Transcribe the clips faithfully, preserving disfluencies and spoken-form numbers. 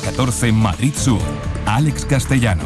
catorce, Madrid Sur. Alex Castellano.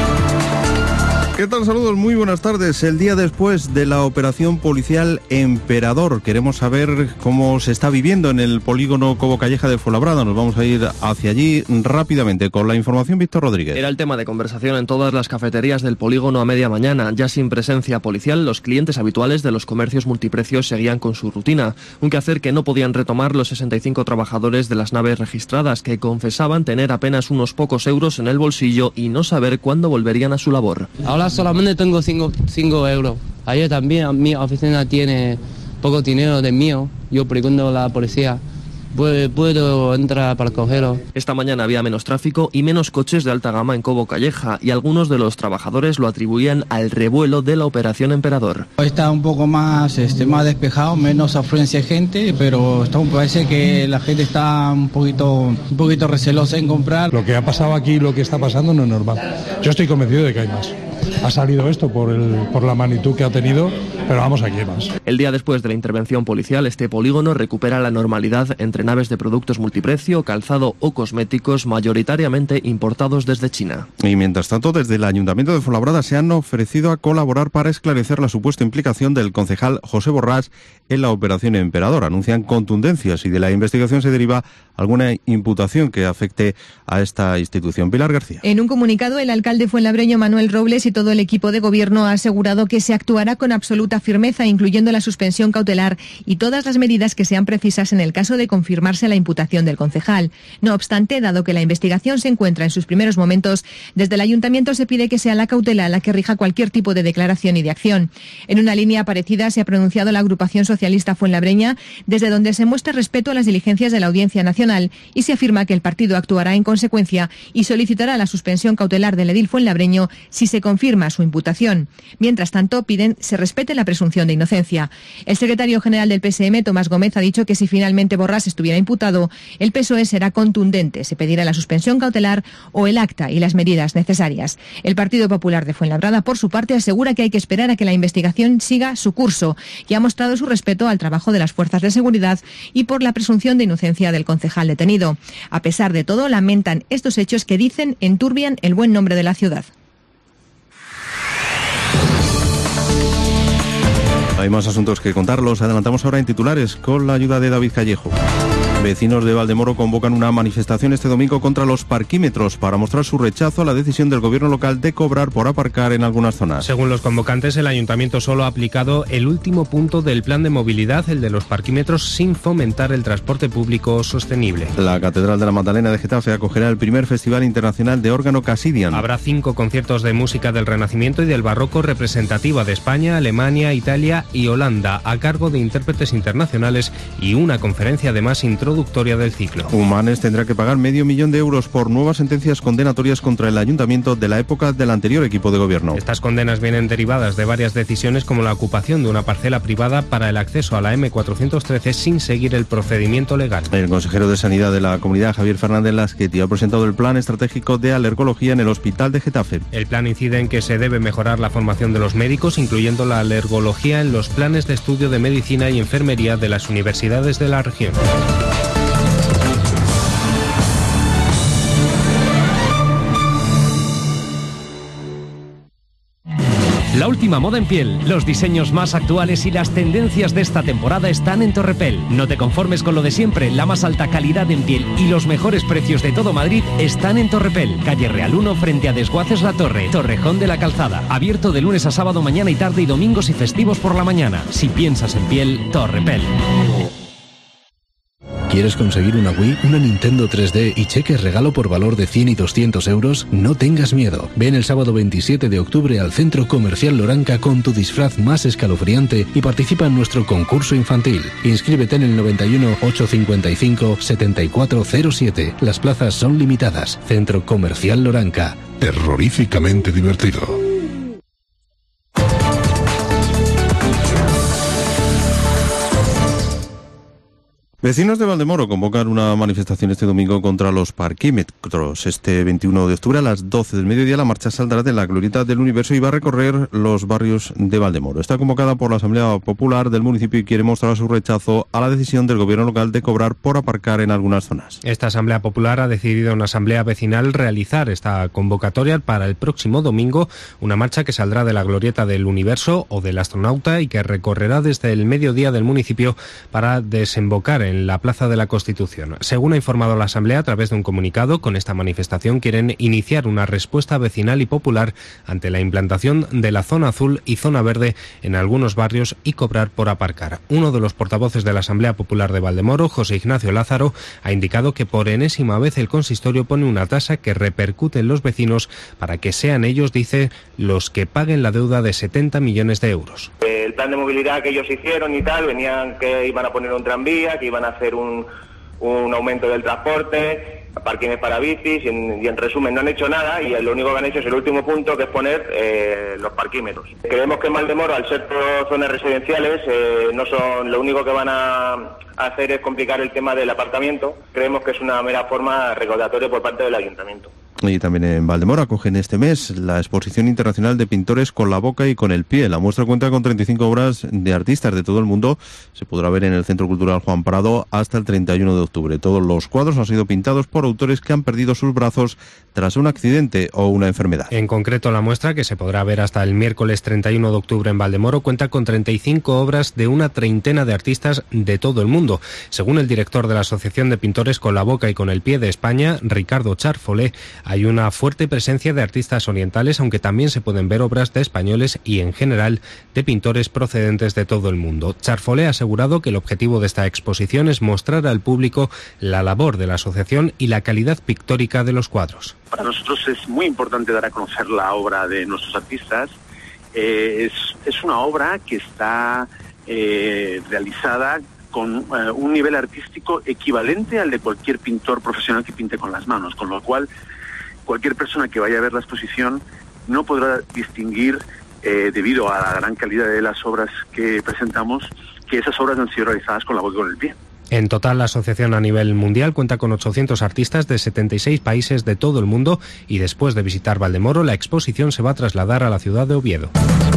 ¿Qué tal? Saludos, muy buenas tardes. El día después de la operación policial Emperador, queremos saber cómo se está viviendo en el polígono Cobo Calleja de Fuenlabrada. Nos vamos a ir hacia allí rápidamente con la información. Víctor Rodríguez. Era el tema de conversación en todas las cafeterías del polígono a media mañana. Ya sin presencia policial, los clientes habituales de los comercios multiprecios seguían con su rutina. Un quehacer que no podían retomar los sesenta y cinco trabajadores de las naves registradas, que confesaban tener apenas unos pocos euros en el bolsillo y no saber cuándo volverían a su labor. Ahora solamente tengo cinco euros. Ayer también mi oficina tiene poco dinero de mío. Yo pregunto a la policía, ¿puedo, puedo entrar para cogerlo? Esta mañana había menos tráfico y menos coches de alta gama en Cobo Calleja, y algunos de los trabajadores lo atribuían al revuelo de la operación Emperador. Está un poco más, este, más despejado, menos afluencia de gente, pero está, parece que la gente está un poquito, un poquito recelosa en comprar. Lo que ha pasado aquí y lo que está pasando no es normal. Yo estoy convencido de que hay más. Ha salido esto por, el, por la magnitud que ha tenido, pero vamos, aquí hay más. El día después de la intervención policial, este polígono recupera la normalidad entre naves de productos multiprecio, calzado o cosméticos, mayoritariamente importados desde China. Y mientras tanto, desde el Ayuntamiento de Fuenlabrada se han ofrecido a colaborar para esclarecer la supuesta implicación del concejal José Borrás en la operación Emperador. Anuncian contundencias y de la investigación se deriva alguna imputación que afecte a esta institución. Pilar García. En un comunicado, el alcalde fuenlabreño Manuel Robles y todo el equipo de gobierno ha asegurado que se actuará con absoluta firmeza, incluyendo la suspensión cautelar y todas las medidas que sean precisas en el caso de confirmarse la imputación del concejal. No obstante, dado que la investigación se encuentra en sus primeros momentos, desde el ayuntamiento se pide que sea la cautela la que rija cualquier tipo de declaración y de acción. En una línea parecida se ha pronunciado la agrupación socialista fuenlabreña, desde donde se muestra respeto a las diligencias de la Audiencia Nacional y se afirma que el partido actuará en consecuencia y solicitará la suspensión cautelar del edil fuenlabreño si se confirma su imputación. Mientras tanto, piden se respete la presunción de inocencia. El secretario general del P S M, Tomás Gómez, ha dicho que si finalmente Borrás estuviera imputado, el P S O E será contundente. Se pedirá la suspensión cautelar o el acta y las medidas necesarias. El Partido Popular de Fuenlabrada, por su parte, asegura que hay que esperar a que la investigación siga su curso y ha mostrado su respeto al trabajo de las fuerzas de seguridad y por la presunción de inocencia del concejal detenido. A pesar de todo, lamentan estos hechos que dicen enturbian el buen nombre de la ciudad. Hay más asuntos que contar, los adelantamos ahora en titulares con la ayuda de David Callejo. Vecinos de Valdemoro convocan una manifestación este domingo contra los parquímetros para mostrar su rechazo a la decisión del gobierno local de cobrar por aparcar en algunas zonas. Según los convocantes, el ayuntamiento solo ha aplicado el último punto del plan de movilidad, el de los parquímetros, sin fomentar el transporte público sostenible. La Catedral de la Magdalena de Getafe acogerá el primer Festival Internacional de Órgano Cassidian. Habrá cinco conciertos de música del Renacimiento y del Barroco representativa de España, Alemania, Italia y Holanda, a cargo de intérpretes internacionales, y una conferencia además introductoria del ciclo. Humanes tendrá que pagar medio millón de euros por nuevas sentencias condenatorias contra el ayuntamiento de la época del anterior equipo de gobierno. Estas condenas vienen derivadas de varias decisiones, como la ocupación de una parcela privada para el acceso a la eme cuatrocientos trece sin seguir el procedimiento legal. El consejero de Sanidad de la Comunidad, Javier Fernández Lasqueti, ha presentado el plan estratégico de alergología en el Hospital de Getafe. El plan incide en que se debe mejorar la formación de los médicos, incluyendo la alergología en los planes de estudio de medicina y enfermería de las universidades de la región. La última moda en piel, los diseños más actuales y las tendencias de esta temporada están en Torrepel. No te conformes con lo de siempre, la más alta calidad en piel y los mejores precios de todo Madrid están en Torrepel. Calle Real uno frente a Desguaces La Torre, Torrejón de la Calzada. Abierto de lunes a sábado mañana y tarde y domingos y festivos por la mañana. Si piensas en piel, Torrepel. ¿Quieres conseguir una Wii, una Nintendo tres D y cheques regalo por valor de cien y doscientos euros? No tengas miedo. Ven el sábado veintisiete de octubre al Centro Comercial Loranca con tu disfraz más escalofriante y participa en nuestro concurso infantil. Inscríbete en el noventa y uno, ochocientos cincuenta y cinco, setenta y cuatro cero siete. Las plazas son limitadas. Centro Comercial Loranca. Terroríficamente divertido. Vecinos de Valdemoro convocan una manifestación este domingo contra los parquímetros. Este veintiuno de octubre a las doce del mediodía la marcha saldrá de la Glorieta del Universo y va a recorrer los barrios de Valdemoro. Está convocada por la Asamblea Popular del municipio y quiere mostrar su rechazo a la decisión del gobierno local de cobrar por aparcar en algunas zonas. Esta Asamblea Popular ha decidido en una asamblea vecinal realizar esta convocatoria para el próximo domingo, una marcha que saldrá de la Glorieta del Universo o del Astronauta y que recorrerá desde el mediodía del municipio para desembocar en la Plaza de la Constitución. Según ha informado la Asamblea a través de un comunicado, con esta manifestación quieren iniciar una respuesta vecinal y popular ante la implantación de la zona azul y zona verde en algunos barrios y cobrar por aparcar. Uno de los portavoces de la Asamblea Popular de Valdemoro, José Ignacio Lázaro, ha indicado que por enésima vez el consistorio pone una tasa que repercute en los vecinos para que sean ellos, dice, los que paguen la deuda de setenta millones de euros. El plan de movilidad que ellos hicieron y tal, venían que iban a poner un tranvía, que iban a hacer un, un aumento del transporte, parkings para bicis, y en, y en resumen no han hecho nada y lo único que han hecho es el último punto, que es poner eh, los parquímetros. Creemos que en Valdemoro, al ser todas zonas residenciales, eh, no son lo único que van a hacer es complicar el tema del aparcamiento. Creemos que es una mera forma recaudatoria por parte del ayuntamiento. Y también en Valdemoro acogen este mes la Exposición Internacional de Pintores con la Boca y con el Pie. La muestra cuenta con treinta y cinco obras de artistas de todo el mundo. Se podrá ver en el Centro Cultural Juan Prado hasta el treinta y uno de octubre. Todos los cuadros han sido pintados por autores que han perdido sus brazos tras un accidente o una enfermedad. En concreto, la muestra, que se podrá ver hasta el miércoles treinta y uno de octubre en Valdemoro, cuenta con treinta y cinco obras de una treintena de artistas de todo el mundo. Según el director de la Asociación de Pintores con la Boca y con el Pie de España, Ricardo Charfolé, hay una fuerte presencia de artistas orientales, aunque también se pueden ver obras de españoles y, en general, de pintores procedentes de todo el mundo. Charfolé ha asegurado que el objetivo de esta exposición es mostrar al público la labor de la asociación y la calidad pictórica de los cuadros. Para nosotros es muy importante dar a conocer la obra de nuestros artistas. Eh, es, es una obra que está eh, realizada con eh, un nivel artístico equivalente al de cualquier pintor profesional que pinte con las manos, con lo cual cualquier persona que vaya a ver la exposición no podrá distinguir, eh, debido a la gran calidad de las obras que presentamos, que esas obras han sido realizadas con la boca y con el pie. En total, la asociación a nivel mundial cuenta con ochocientos artistas de setenta y seis países de todo el mundo y después de visitar Valdemoro, la exposición se va a trasladar a la ciudad de Oviedo.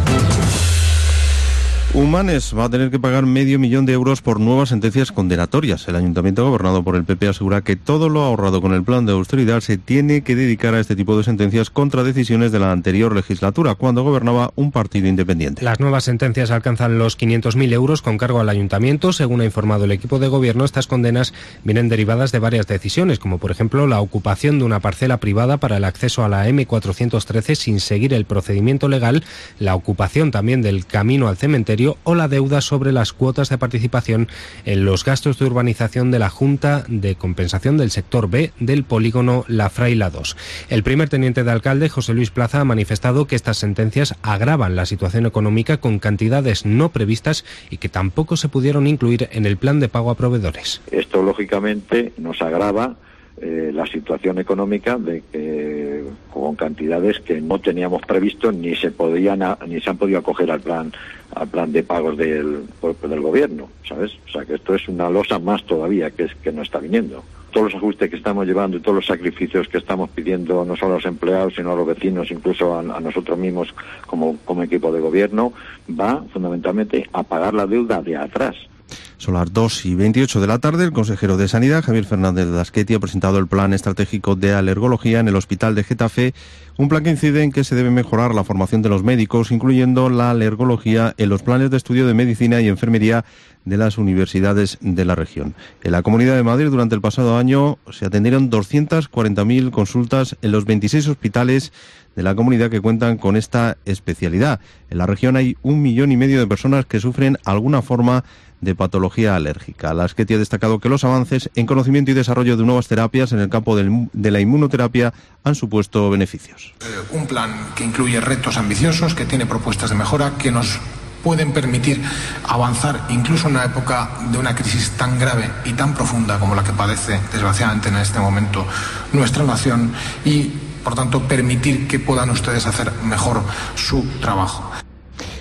Humanes va a tener que pagar medio millón de euros por nuevas sentencias condenatorias. El ayuntamiento gobernado por el P P asegura que todo lo ahorrado con el plan de austeridad se tiene que dedicar a este tipo de sentencias contra decisiones de la anterior legislatura, cuando gobernaba un partido independiente. Las nuevas sentencias alcanzan los quinientos mil euros con cargo al ayuntamiento. Según ha informado el equipo de gobierno, estas condenas vienen derivadas de varias decisiones, como por ejemplo la ocupación de una parcela privada para el acceso a la eme cuatrocientos trece sin seguir el procedimiento legal, la ocupación también del camino al cementerio o la deuda sobre las cuotas de participación en los gastos de urbanización de la Junta de Compensación del Sector B del polígono La Fraila dos. El primer teniente de alcalde, José Luis Plaza, ha manifestado que estas sentencias agravan la situación económica con cantidades no previstas y que tampoco se pudieron incluir en el plan de pago a proveedores. Esto, lógicamente, nos agrava eh, la situación económica de que con cantidades que no teníamos previsto ni se podían ni se han podido acoger al plan al plan de pagos del, del gobierno, ¿sabes? O sea que esto es una losa más todavía que es que no está viniendo. Todos los ajustes que estamos llevando y todos los sacrificios que estamos pidiendo, no solo a los empleados, sino a los vecinos, incluso a, a nosotros mismos como, como equipo de gobierno, va fundamentalmente a pagar la deuda de atrás. Son las dos y veintiocho de la tarde. El consejero de Sanidad, Javier Fernández de Dasqueti, ha presentado el plan estratégico de alergología en el Hospital de Getafe, un plan que incide en que se debe mejorar la formación de los médicos, incluyendo la alergología en los planes de estudio de medicina y enfermería de las universidades de la región. En la Comunidad de Madrid, durante el pasado año, se atendieron doscientas cuarenta mil consultas en los veintiséis hospitales de la comunidad que cuentan con esta especialidad. En la región hay un millón y medio de personas que sufren alguna forma de patología alérgica. Dasqueti ha destacado que los avances en conocimiento y desarrollo de nuevas terapias en el campo del, de la inmunoterapia han supuesto beneficios. Eh, un plan que incluye retos ambiciosos, que tiene propuestas de mejora, que nos pueden permitir avanzar incluso en una época de una crisis tan grave y tan profunda como la que padece, desgraciadamente, en este momento nuestra nación y, por tanto, permitir que puedan ustedes hacer mejor su trabajo.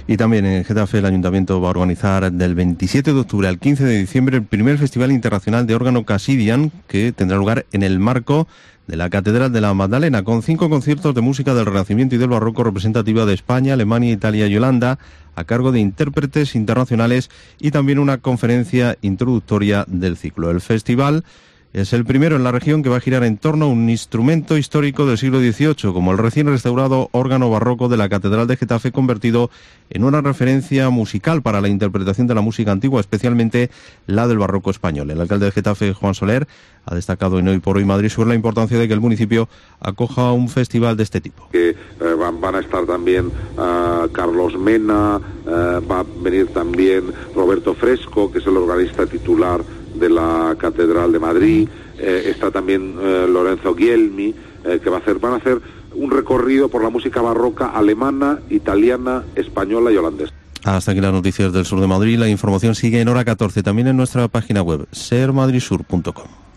Y también en Getafe el Ayuntamiento va a organizar del veintisiete de octubre al quince de diciembre el primer Festival Internacional de Órgano Cassidian, que tendrá lugar en el marco de la Catedral de la Magdalena, con cinco conciertos de música del Renacimiento y del Barroco representativa de España, Alemania, Italia y Holanda, a cargo de intérpretes internacionales, y también una conferencia introductoria del ciclo. El festival es el primero en la región que va a girar en torno a un instrumento histórico del siglo dieciocho, como el recién restaurado órgano barroco de la Catedral de Getafe, convertido en una referencia musical para la interpretación de la música antigua, especialmente la del barroco español. El alcalde de Getafe, Juan Soler, ha destacado en Hoy por Hoy Madrid Sur la importancia de que el municipio acoja un festival de este tipo. Que eh, van, van a estar también uh, Carlos Mena, uh, va a venir también Roberto Fresco, que es el organista titular de la Catedral de Madrid, eh, está también eh, Lorenzo Guglielmi, eh, que va a hacer, van a hacer un recorrido por la música barroca alemana, italiana, española y holandesa. Hasta aquí las noticias del sur de Madrid. La información sigue en hora catorce, también en nuestra página web, ser madrid sur punto com.